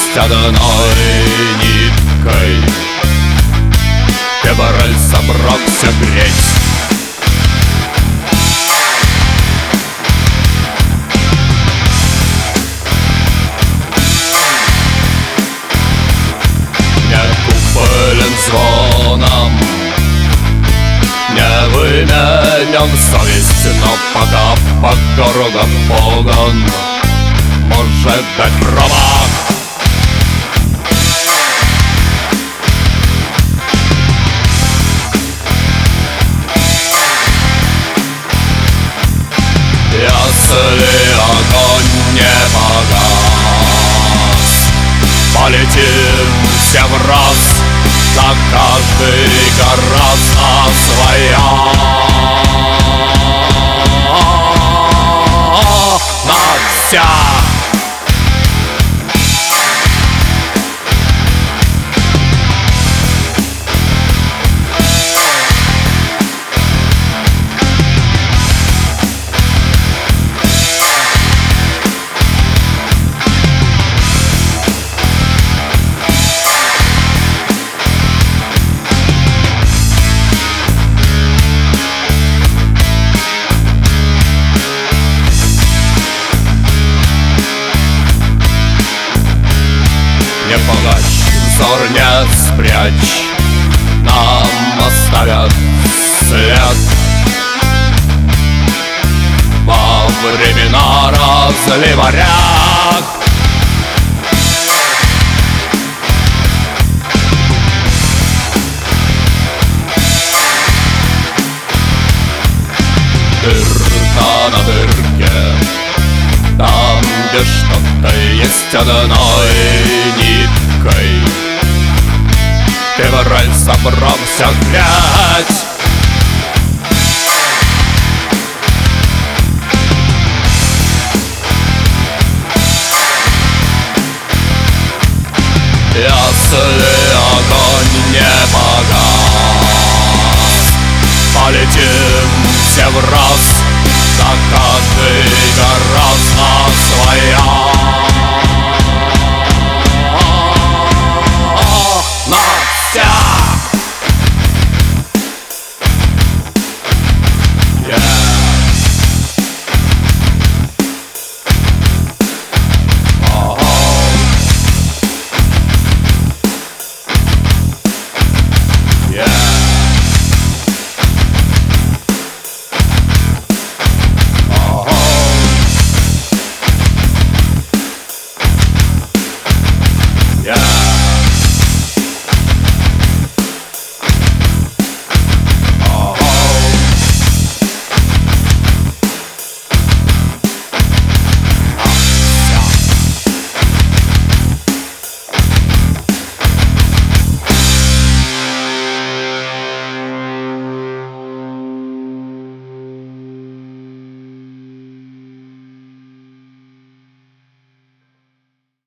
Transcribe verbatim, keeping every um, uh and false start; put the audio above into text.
есть одной ниткой, февраль собрался греть. Не куполен звоном, не выменен совесть, но пока по дорогам погон может дать промах. Если огонь не погас, полетим все в раз, так каждый гораздо своя. Надся! Не пугачь, взор не спрячь, нам оставят след. Во времена разлива рек дырка на дырке, там, где что-то есть одной ниткой, февраль собрался греть. Если огонь не погас, полетим все в раз, так каждый гораздо